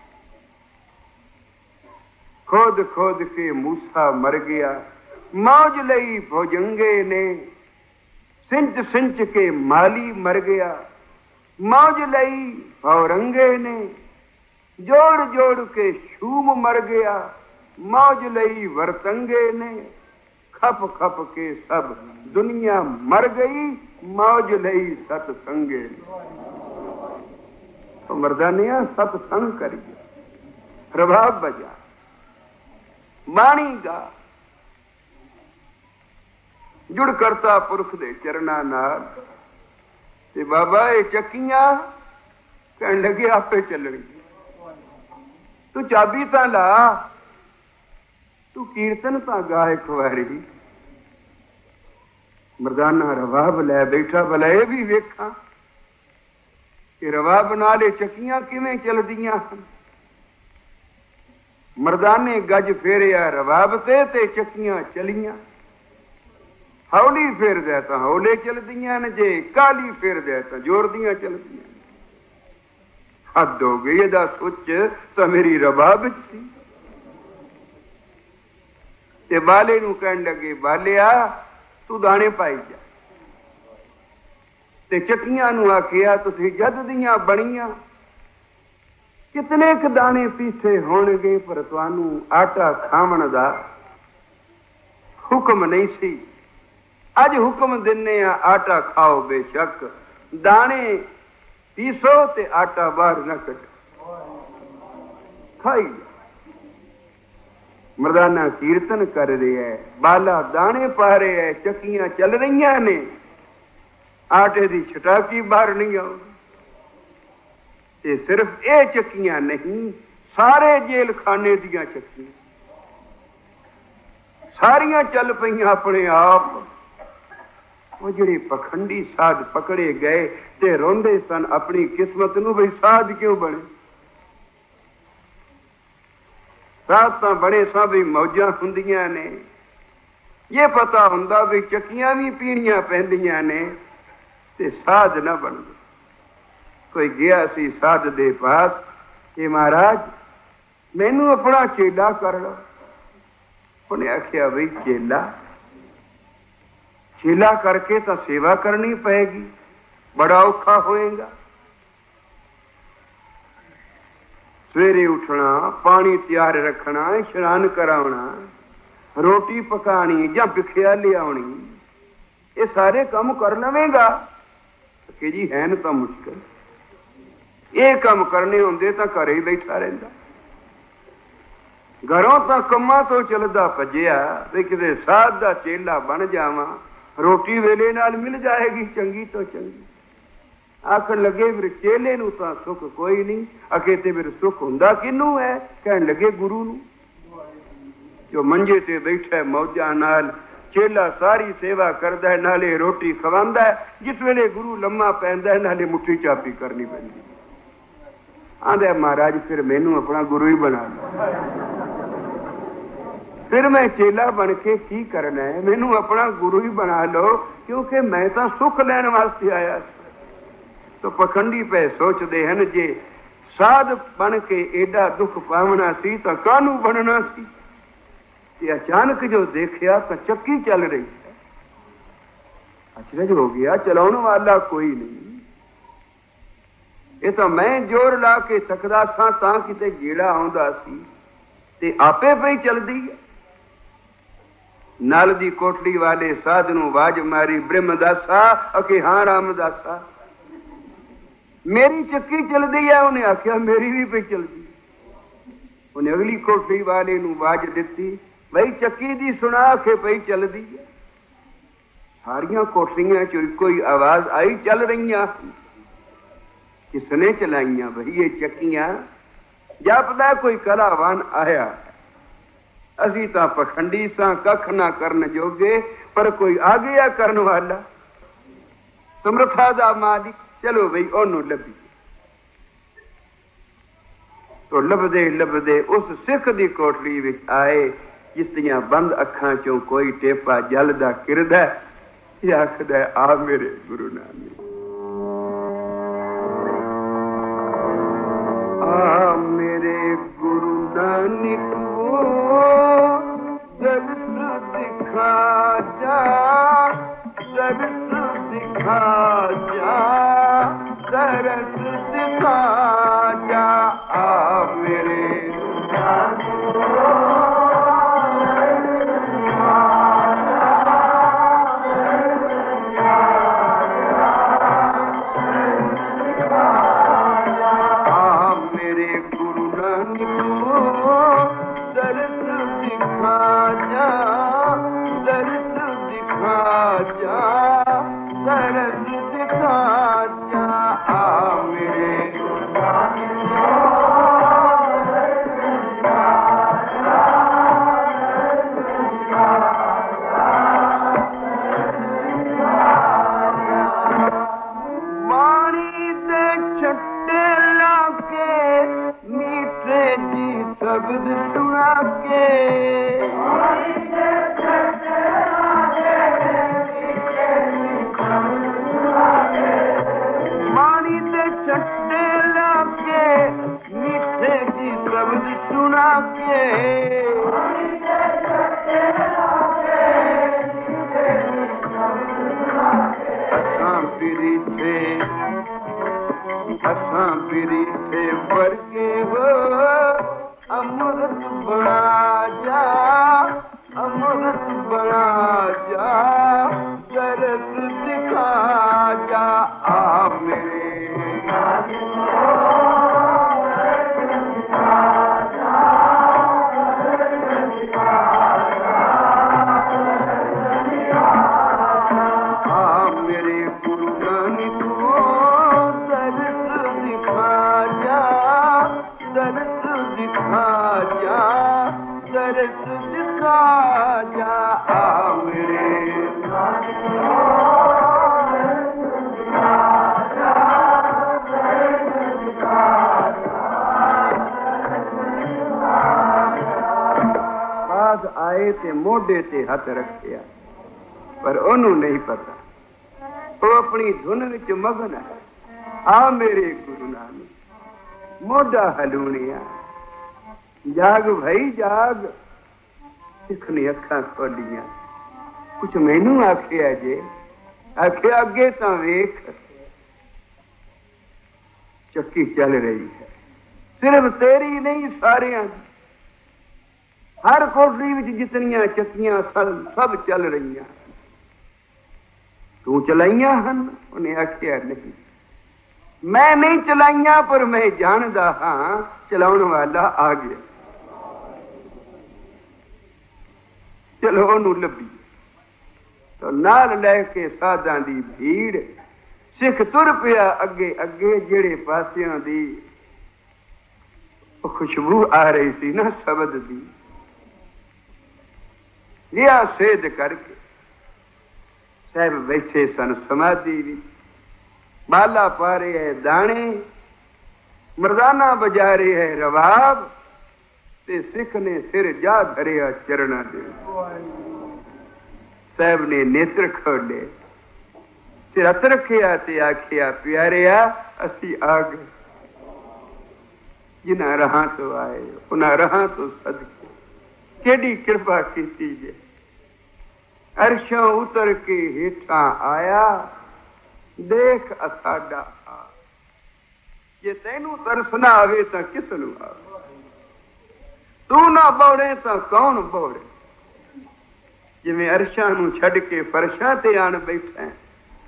खोद खोद के मूसा मर गया, मौज लई भुजंगे ने। सिंच सिंच के माली मर गया, मौज लई भौरंगे ने। जोड़ जोड़ के शूम मर गया, मौज लई वरतंगे ने। खप खप के सब दुनिया मर गई, मौज लई सतसंगे ने। तो मर्दानिया सतसंग करिए, रबाब बजा, बाणी गा, जुड़ करता पुरख दे चरना नाल। ते बाबा ये चक्कियां कहन लगे आपे चलनी, तू चाबी तां ला, तू कीर्तन तां गा एक वारी। मर्दाना रवाब लै बैठा, भला ये भी वेखा कि रवाब नाल ये चक्कियां किवें चलदियां हन। मर्दाने गज फेरिया रवाब ते चक्कियां चलियां। हौली फेर दे तां हौले चलदियां ने, जे काली फेर दे तां जोर दियां चलदियां। हद हो गई, एदा सुच तां मेरी रबाब सी। ते बाले नूं कहन लगे, बालिया तू दाने पाई जा। ते चक्कियां नूं आखिया, तुसीं जद दियां बणियां, कितने क दाने पीसे होणगे, पर तुहानूं आटा खावण दा हुक्म नहीं सी। अज हुक्म दिन्ने आ, आटा खाओ बेशक, दाने पीसो ते आटा बाहर न कढो, खाई। मर्दाना कीर्तन कर रहे है, बाला दाने पा रहे है, चक्कियां चल रही ने, आटे की छटाकी बाहर नहीं आउगी। सिर्फ ये चक्कियां नहीं, सारे जेल खाने दियां चक्कियां सारियां चल पईयां अपने आप। वो जिहड़े पखंडी साध पकड़े गए ते रोंदे सन अपनी किस्मत नूं, बई साध क्यों बने। साध तां बड़े सा भी मौजां हुंदियां ने, ये पता हुंदा भी चक्कियां भी पीणियां पैंदियां ने, ते साध न बनदे। कोई गया सी साध दे पास कि महाराज मैनू अपना चेला कर लो। उन्हें आख्या बई चेला, चेला करके तो सेवा करनी पड़ेगी, बड़ा औखा होएगा। सवेरे उठना, पानी तैयार रखना, इशनान करावना, रोटी पकानी या भिखिया लियावनी, ये सारे काम कर लवेगा कि जी है न तो मुश्किल। ये काम करने होंदे तो घर ही बैठा रहिंदा, घरों तो कम्मां तो चलदा भजिया ते किते साध दा चेला बन जावां, रोटी वेले नाल मिल जाएगी चंगी तो चंगी। आखन लगे फिर चेले नूं तां सुख कोई नहीं, अगे ते फिर सुख हुंदा किनू है। कहन लगे गुरु नूं, जो मंजे ते बैठा मौजा नाल, चेला सारी सेवा करदा है, नाले रोटी खवांदा है। जिस वेले गुरु लम्मा पैंदा है, नाले मुट्ठी चापी करनी पैंदी। आंदा महाराज फिर मैनू अपना गुरु ही बना लो, फिर मैं चेला बन के की करना है, मैनू अपना गुरु ही बना लो, क्योंकि मैं तो सुख लैण वास्ते आया। तो पखंडी पे सोचते हैं, जे साध बन के एडा दुख पावना सी तो कानू बनना सी। ते अचानक जो देखा तो चक्की चल रही है, अचरज हो गया, चलाने वाला कोई नहीं। ये तो मैं जोर ला के सकदा सा तां किते गेड़ा आउंदा सी, ते आपे पई चलदी है। नाल दी कोठड़ी वाले साध नूं आवाज मारी, ब्रह्मदासा। अके हां रामदासा, मेरी चक्की चलदी है। उन्हें आख्या मेरी भी पई चलदी। उन्हें अगली कोठड़ी वाले नूं आवाज दिती, भाई चक्की दी सुना के पई चलदी है। सारियां कोठड़ियां चों इक्को ही आवाज आई, चल रही। किसने चलाइया भाई ये चक्कियां? जापदा कोई कलावान आया। असी तो पखंडी सा, कख ना करन जोगे, पर कोई आ गया करन वाला, समर्था दा मालिक। चलो भाई ओनू लभी। तो लभदे लभदे उस सिख दी कोठड़ी विच आए, जिस दियां बंद अखां चों कोई टेपा जलदा किरदा। आखदा आ मेरे गुरु नानक, आ मेरे गुरु नानक वो दर्द दिखा जा, दर्द दिखा जा, दर्द दिखा जा, आ मेरे शब्द सुना के मानी दे चट्टे लाके मीठे जी शब्द सुना के असां पिरी थे वर्गे हो अमृत बना जा, अमृत बना जा, दर्द दिखा जा, आ मेरे आए ते मोढे ते हथ रखिया, पर ओनू नहीं पता, वो अपनी धुन विच मगन है। आ मेरे गुरु नानक मोढा हलूणिया, जाग भाई जाग, सिखनी अखां खोलिया, कुछ मैनू आखिया जे, आखे अगे तां वेख, चक्की चल रही है, सिर्फ तेरी नहीं सारियां, हर कोठरी विच जितनियां चक्कियां सन सब चल रही, तू चलाइया हन? उन्हें आखिया नहीं, मैं नहीं चलाइया, पर मैं जानदा हां चलाउण वाला आ गया। चलो ओनू लभी तो नाल लैके साधां दी भीड़, सिख तुर पिया अगे अगे, जेड़े पासियां दी खुशबू आ रही सी ना शब्द दी, लिया सेध करके साहब बैठे सन समाधि भी, बाला पा रहे है दाने, मर्दाना बजा रहे है रबाब, ते सिख ने सिर जा धरिया चरणा दे। साहब ने नेत्र खोले, सिर हथ रखिया ते आखिया प्यारिया असी आ गए, जिन्हां राहां तो आए उन्हां राहां तो सदके, केडी कृपा कीती जे, अर्शों उतर के हेठा आया, देख असाडा आ, जे तैनू तरस ना आवे तां किस नू आवे, तू ना बौड़े तां कौन बौड़े, जिवें अर्शां नू छड्ड के फरशां ते आण बैठा है,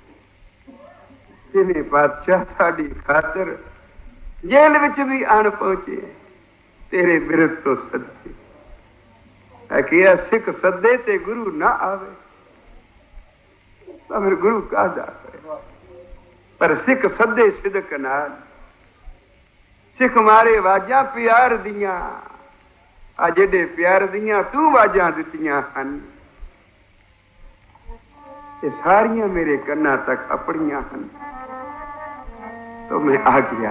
तिवें पातशाह साडी खातर जेल विच भी आण पहुंचे, तेरे बिरद तो सदके। आखिया सिख सदे ते गुरु ना आवे, तो फिर गुरु कादा करे, पर सिख सदे सिदक नाल, सिख मारे वाजा प्यार दियां, आ जेडे प्यार दियां तू वाजा दित्तियां हन, ये सारियां मेरे कन्ना तक अपनियां हन, तो मैं आ गया।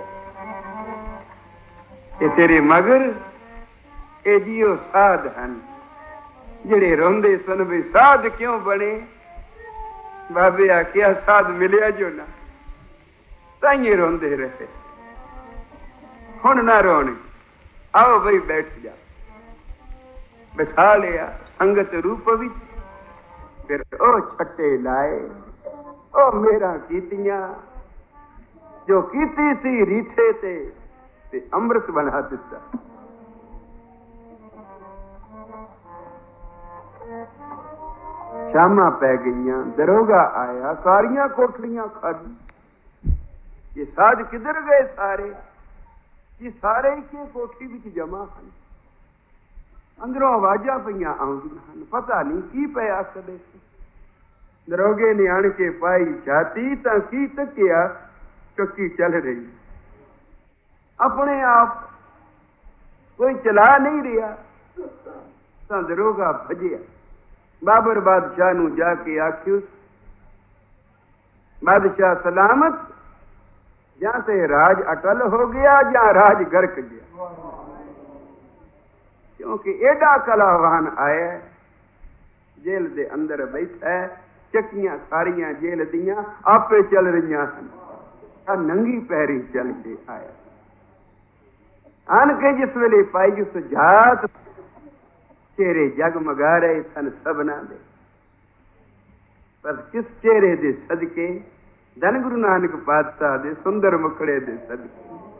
ये तेरे मगर ए जियो साध हन, जेड़े रोंदे सन भी साध क्यों बने, बाबे आखिया साध मिलिया जो ना ताइए रोंदे रहे हुण ना रोने आओ बई बैठ जा बिठा लिया संगत रूप भी फिर ओ छट्टे लाए ओ मेरा कीतियां जो कीती सी रीठे ते अमृत बना दिता शामा पै गईयां दरोगा आया सारियां कोठलियां खाली ये साध किधर गए सारे ये सारे के कोठी विच जमा हैं अंदरों आवाजा पईयां आउंदियां हन पता नहीं की पे आखदे दरोगे ने आण के पाई जाती तां की तकिया चक्की चल रही अपने आप कोई चला नहीं रहा तां दरोगा भजिया बाबर बादशाह नूं जाके आख्यो बादशाह सलामत जां ते राज अटल हो गया जां राज गर्क गया क्योंकि एडा कलावान आया जेल दे अंदर बैठा है चक्कियां सारियां जेल दियां आपे चल रही हैं नंगी पैरी चल के आया आन के जिस वेले पाई उस जात चेहरे जगमगा रहे सन सबना दे पर किस चेहरे दे सदके धन गुरु नानक पातशाह दे सुंदर मुखड़े दे सदके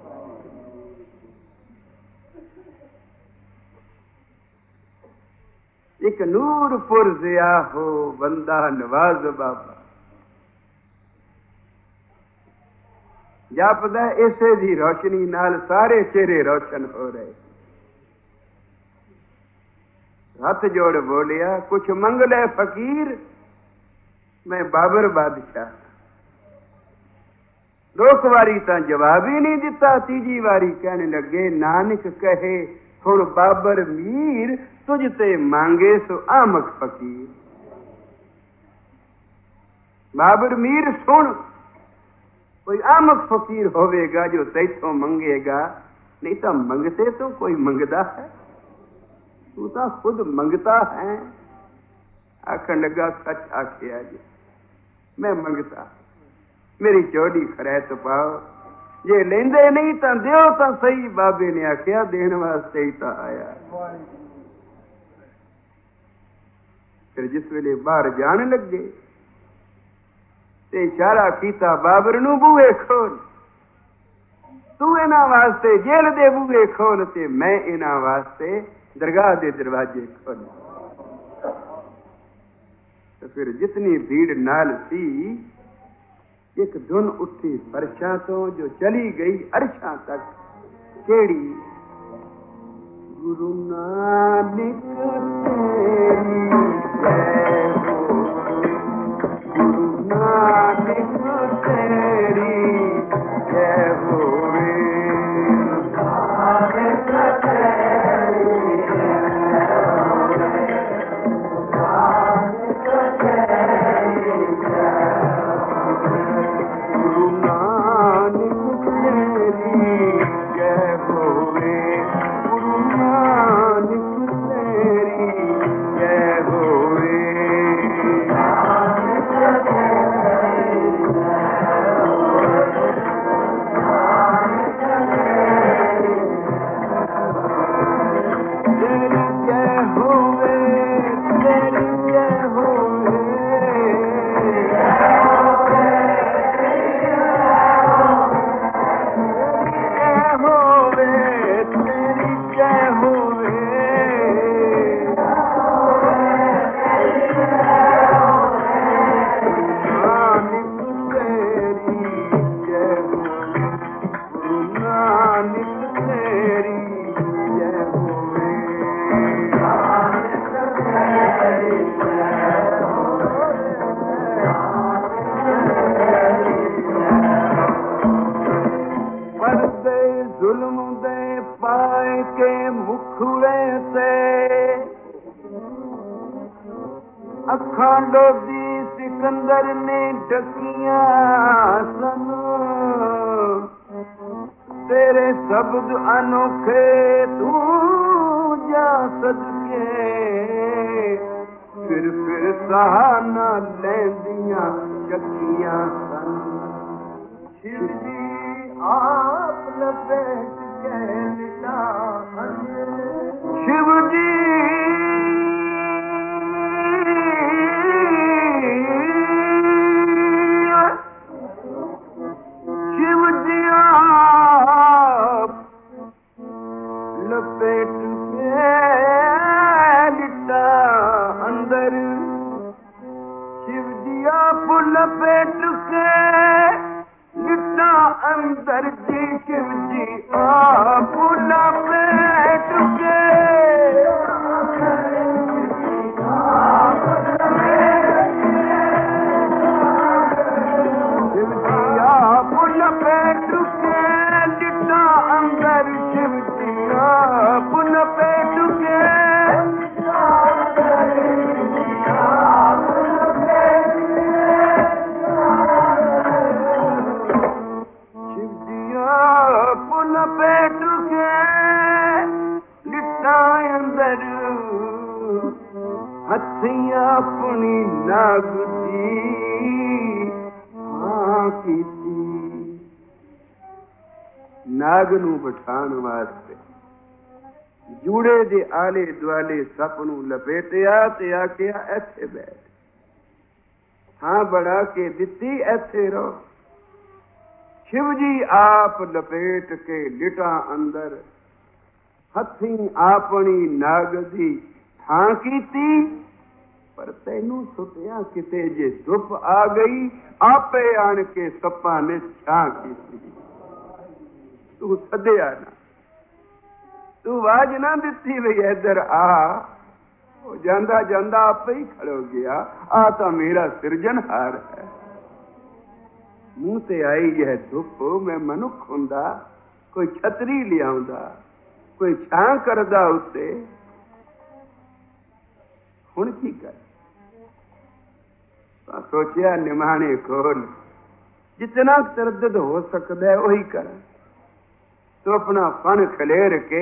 एक नूर पुरजिया हो बंदा नवाज बाबा जापदा इसे दी रोशनी नाल सारे चेहरे रोशन हो रहे हाथ जोड़ बोलिया कुछ मंग ले फकीर मैं बाबर बादशाह लोक वारी तां जवाब ही नहीं दिता तीजी वारी कहने लगे नानक कहे हुण बाबर मीर तुझते मांगे सो आमक फकीर बाबर मीर सुन कोई आमक फकीर होवेगा जो तैथों मंगेगा नहीं तो मंगते तो कोई मंगदा है तू तो खुद मंगता है आखन लगा सच आखिया जी मैं मंगता मेरी चौड़ी खरैत पाओ जे लेंदे नहीं तो दियो तो सही बाबे ने आखिया देने वास्ते ही तो आया फिर जिस वेले बाहर जाने लगे ते इशारा कीता बाबर नू बूहे खोल तू इन्हां वास्ते जेल दे बूहे खोल ते मैं इन्हां वास्ते दरगाह दे दरवाजे खोल तो फिर जितनी भीड़ नाल सी एक धुन उठी फरशा तो जो चली गई अरशा तक केड़ी गुरु नानक तेरी जय हो गुरु नानक तेरी जय हो सिकंदर ने डकिया सन तेरे शब्द अनोखे तू जा सदके फिर सहाना लैंदियां चक्कियां सन। शिव जी आप लपेट के लिटा शिव जी लपेट के लिटा अंदर शिव जी आप लपेट के लिटा अंदर जी शिव जी आप लपेट के शिव जी आप लपेट के लिटा अंदर शिव जी आप लपेट के शिव जी आप लपेट के लिटा अंदर हथियां अपनी नाग दी हाँ कीती। नाग नूं बिठाण वास्ते जूड़े दे आले दुआले सप नूं लपेटिया ते आखिया इत्थे बैठ हां बड़ा के दित्ती इत्थे रहो। शिव जी आप लपेट के लिटा अंदर हथीं अपनी नाग दी थां कीती। पर तैनू सुतिया किते जे धुप आ गई आपे आण के सप्पां ने छां कीती। तू सद्या ना तू आवाज ना दिती भी इधर आ जांदा जांदा आपे ही खड़ो गया। आ तो मेरा सिरजनहार है। मुंह ते आई है धुप मैं मनुख हुंदा कोई छतरी लियाउंदा कोई छां करदा उत्ते हुण की कर। तो सोचिया निमाणे खोल जितना तरद्दुद हो सकता है वही कर। तो अपना फन खलेर के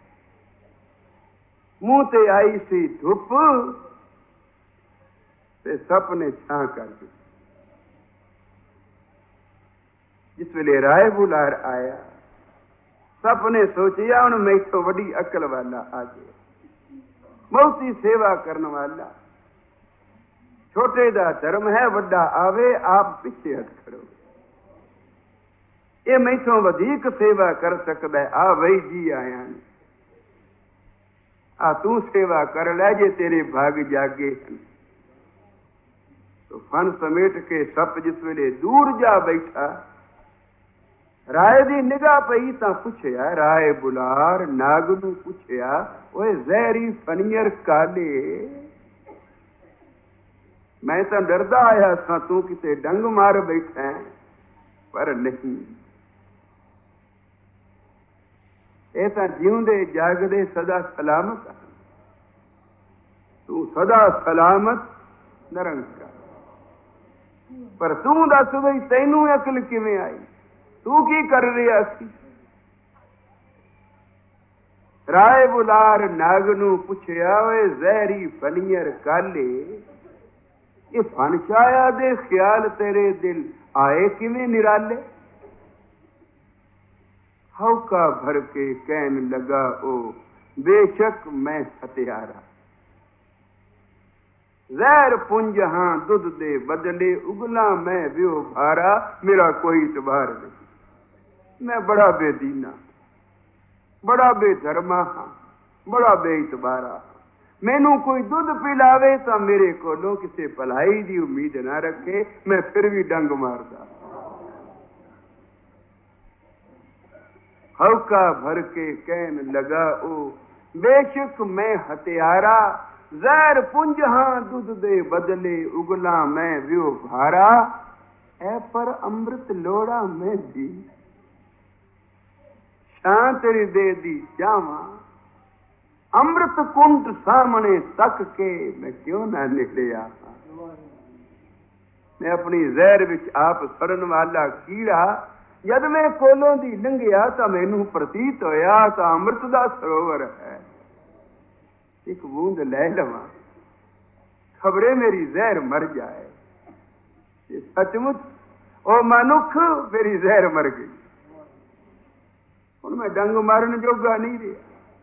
मुंह ते आई सी धुप ते सप ने छां कर दी। जिस वेले राय बुलार आया सप ने सोचिया हुण मैथों वड्डी अकल वाला आ गया बहुती सेवा करने वाला। छोटे दा धर्म है वड्डा आवे आप पिछे हट खड़ो। ये मैथों वधिक सेवा कर सकदा है। आ वही जी आया ने आ तू सेवा कर लै जे तेरे भाग जागे। तो फन समेट के सप जिस वेले दूर जा बैठा राय दी निगाह पई तां पुछया राय बुलार नाग नूं पुछया ओए जहरी फनियर काले मैं तां डरदा आया सां तू किते डंग मार बैठा है पर नहीं ये तां जीउंदे जागदे सदा सलामत तू सदा सलामत निरंकार। पर तू दस बई तैनू अकल किवें आई तू की कर रहा सी। राय बुलार नाग नूं पुछया ओए जहरी फनियर काले ये फन छाया दे ख्याल तेरे दिल आए किवें निराले। हौका भर के कहन लगा ओ बेशक मैं हत्यारा जहर पुंज हां दुध दे बदले उगला मैं व्यो भारा मेरा कोई इतबार नहीं। मैं बड़ा बेदीना बड़ा बेधर्मा हां बड़ा बेइतबारा। मैनू कोई दुध पिलावे तो मेरे कोलों किसी भलाई की उम्मीद ना रखे मैं फिर भी डंग मारदा। हौका भर के कहन लगा ओ बेशक मैं हत्यारा जहर पुंज हां दुध दे बदले उगला मैं व्यो भारा। ऐ पर अमृत लोड़ा मैं दी शां तेरी दे दी जावा अमृत कुंड सामने तक के मैं क्यों ना निकले आवा। मैं अपनी जहर विच आप सड़न वाला कीड़ा जद मैं कोलों दी लंघिया तो मैनू प्रतीत होया तो अमृत दा सरोवर है एक बूंद लै लवां खबरे मेरी जहर मर जाए। ये सचमुच ओ मनुख मेरी जहर मर गई। हुण मैं डंग मारन जोगा नहीं रहा,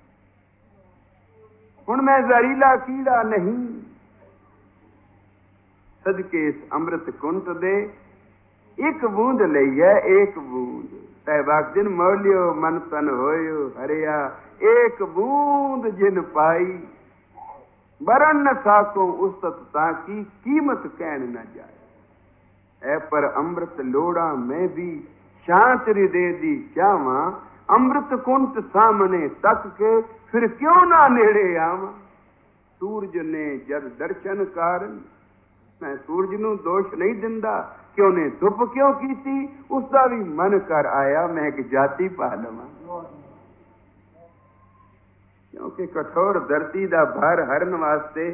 हुण मैं जहरीला कीड़ा नहीं। सदके इस अमृत कुंट दे एक बूंद लई है, एक बूंद सहबाग दिन मौलियो मन तन होयो हरिया। एक बूंद जिन पाई बरन न साको उस्तत ताकी कीमत कहन न जाए। ऐ पर अमृत लोड़ा मैं भी शांत हृदय दी चावा। अमृत कुंट सामने तक के फिर क्यों ना नेड़े आवा। सूरज ने जद दर्शन कारण, मैं सूरज नूं दोष नहीं दिंदा कि ਉਹਨੇ ਧੁੱਪ ਕਿਉਂ ਕੀਤੀ, ਉਸਦਾ ਵੀ ਮਨ ਕਰ ਆਇਆ ਮੈਂ ਇੱਕ ਜਾਤੀ ਪਾ ਲਵਾਂ। ਕਿਉਂਕਿ ਕਠੋਰ ਧਰਤੀ ਦਾ ਭਾਰ ਹਰਨ ਵਾਸਤੇ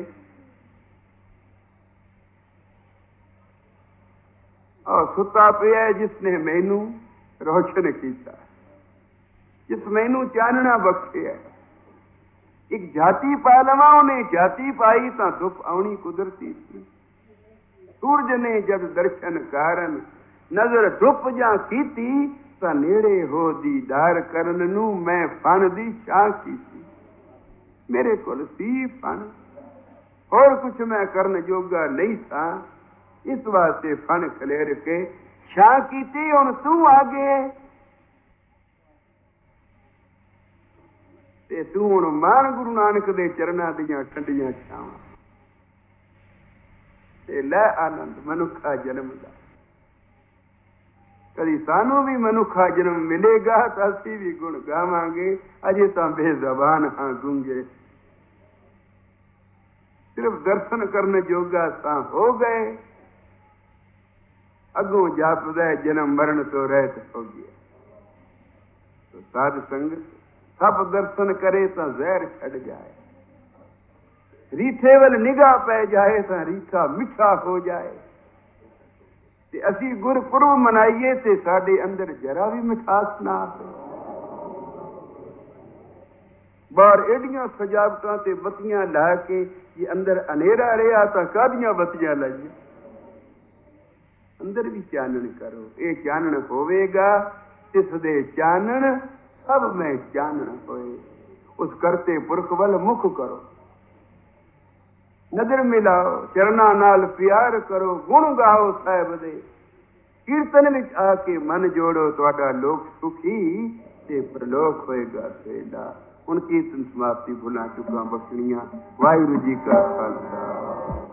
ਸੁੱਤਾ ਪਿਆ ਜਿਸਨੇ ਮੈਨੂੰ ਰੋਸ਼ਨ ਕੀਤਾ, ਜਿਸ ਮੈਨੂੰ ਚਾਨਣਾ ਬਖਸ਼ਿਆ। ਇੱਕ ਜਾਤੀ ਪਾ ਲਵਾਂ, ਉਹਨੇ ਜਾਤੀ ਪਾਈ ਤਾਂ ਧੁੱਪ ਆਉਣੀ ਕੁਦਰਤੀ ਸੀ। सूरज ने जब दर्शन कारण नजर धुप जा कीती तां नेड़े हो दीदार करन नूं मैं फन दी छां कीती। मेरे कोल सी फन, होर कुछ मैं करन जोगा नहीं था, इस वास्ते फन खलेर के छां कीती। हुण तू आगे ते तू हुण मान गुरु नानक दे चरनां दीआं ठंडियां छावां ਲੈ ਆਨੰਦ ਮਨੁੱਖਾ ਜਨਮ ਦਾ। ਕਦੀ ਸਾਨੂੰ ਵੀ ਮਨੁੱਖਾ ਜਨਮ ਮਿਲੇਗਾ ਤਾਂ ਅਸੀਂ ਵੀ ਗੁਣ ਗਾਵਾਂਗੇ। ਅਜੇ ਤਾਂ ਬੇਜ਼ਬਾਨ ਹਾਂ, ਗੂੰਗੇ। ਸਿਰਫ ਦਰਸ਼ਨ ਕਰਨ ਜੋਗਾ ਤਾਂ ਹੋ ਗਏ, ਅੱਗੋਂ ਜਾਪਦਾ ਜਨਮ ਮਰਨ ਤੋਂ ਰਹਿਤ ਹੋ ਗਿਆ। ਸਾਧ ਸੰਗਤ ਸਭ ਦਰਸ਼ਨ ਕਰੇ ਤਾਂ ਜ਼ਹਿਰ ਛੱਡ ਜਾਏ। ਰੀਠੇ ਵੱਲ ਨਿਗਾਹ ਪੈ ਜਾਏ ਤਾਂ ਰੀਠਾ ਮਿੱਠਾ ਹੋ ਜਾਏ। ਤੇ ਅਸੀਂ ਗੁਰਪੁਰਬ ਮਨਾਈਏ ਤੇ ਸਾਡੇ ਅੰਦਰ ਜਰਾ ਵੀ ਮਿਠਾਸ ਨਾ ਆਵੇ। ਬਾਹਰ ਏਡੀਆਂ ਸਜਾਵਟਾਂ ਤੇ ਬੱਤੀਆਂ ਲਾ ਕੇ ਜੇ ਅੰਦਰ ਹਨੇਰਾ ਰਿਹਾ ਤਾਂ ਕਾਹਦੀਆਂ ਬੱਤੀਆਂ ਲਾਈਏ। ਅੰਦਰ ਵੀ ਚਾਨਣ ਕਰੋ। ਇਹ ਚਾਨਣ ਹੋਵੇਗਾ ਤਿਸ ਦੇ ਚਾਨਣ ਸਭ ਮੈਂ ਚਾਨਣ ਹੋਏ। ਉਸ ਕਰਤੇ ਪੁਰਖ ਵੱਲ ਮੁਖ ਕਰੋ, ਨਜ਼ਰ ਮਿਲਾਓ, ਚਰਨਾਂ ਨਾਲ ਪਿਆਰ ਕਰੋ, ਗੁਣ ਗਾਓ ਸਾਹਿਬ ਦੇ। ਕੀਰਤਨ ਵਿੱਚ ਆ ਕੇ ਮਨ ਜੋੜੋ, ਤੁਹਾਡਾ ਲੋਕ ਸੁਖੀ ਤੇ ਪ੍ਰਲੋਕ ਹੋਏਗਾ ਸੇਲਾ। ਹੁਣ ਕੀਰਤਨ ਸਮਾਪਤੀ ਭੁੱਲਾਂ ਚੁੱਕਾਂ ਬਖਸ਼ਣੀਆਂ। ਵਾਹਿਗੁਰੂ ਜੀ ਕਾ ਖਾਲਸਾ।